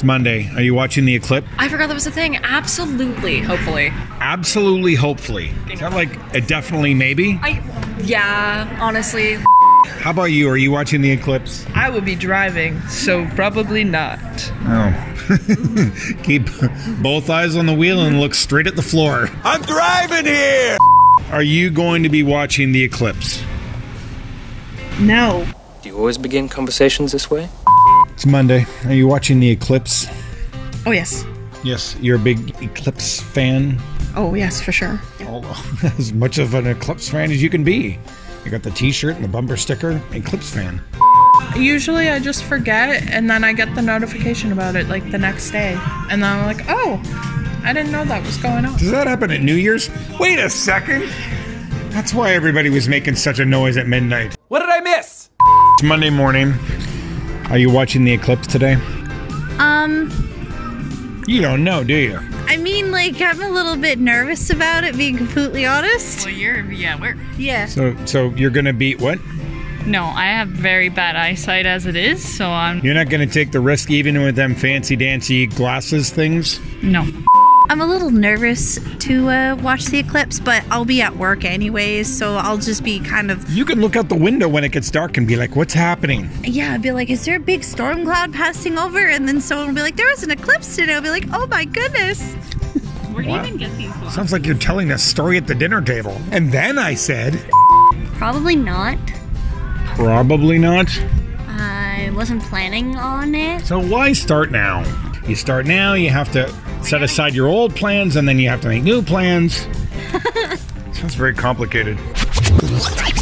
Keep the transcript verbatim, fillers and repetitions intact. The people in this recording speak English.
It's Monday. Are you watching the eclipse? I forgot that was a thing. Absolutely. Hopefully. Absolutely, hopefully. Is that like a definitely maybe? I, yeah, honestly. How about you? Are you watching the eclipse? I will be driving, so probably not. Oh. Keep both eyes on the wheel and look straight at the floor. I'm driving here! Are you going to be watching the eclipse? No. Do you always begin conversations this way? It's Monday. Are you watching the eclipse? Oh, yes. Yes, you're a big eclipse fan. Oh, yes, for sure. Oh, as much of an eclipse fan as you can be. You got the t-shirt and the bumper sticker. Eclipse fan. Usually I just forget, and then I get the notification about it, like, the next day. And then I'm like, oh, I didn't know that was going on. Does that happen at New Year's? Wait a second. That's why everybody was making such a noise at midnight. What did I miss? It's Monday morning. Are you watching the eclipse today? Um, You don't know, do you? I mean, like, I'm a little bit nervous about it, being completely honest. Well, you're, yeah, we're... Yeah. So, so you're gonna beat what? No, I have very bad eyesight as it is, so I'm... You're not gonna take the risk even with them fancy dancy glasses things? No. I'm a little nervous to uh, watch the eclipse, but I'll be at work anyways, so I'll just be kind of... You can look out the window when it gets dark and be like, what's happening? Yeah, I'd be like, is there a big storm cloud passing over? And then someone will be like, there was an eclipse today. I'll be like, oh my goodness. Where do you Wow. even get these ones? Sounds like you're telling a story at the dinner table. And then I said, Probably not. probably not. I wasn't planning on it. So why start now? You start now, you have to set aside your old plans, and then you have to make new plans. Sounds very complicated.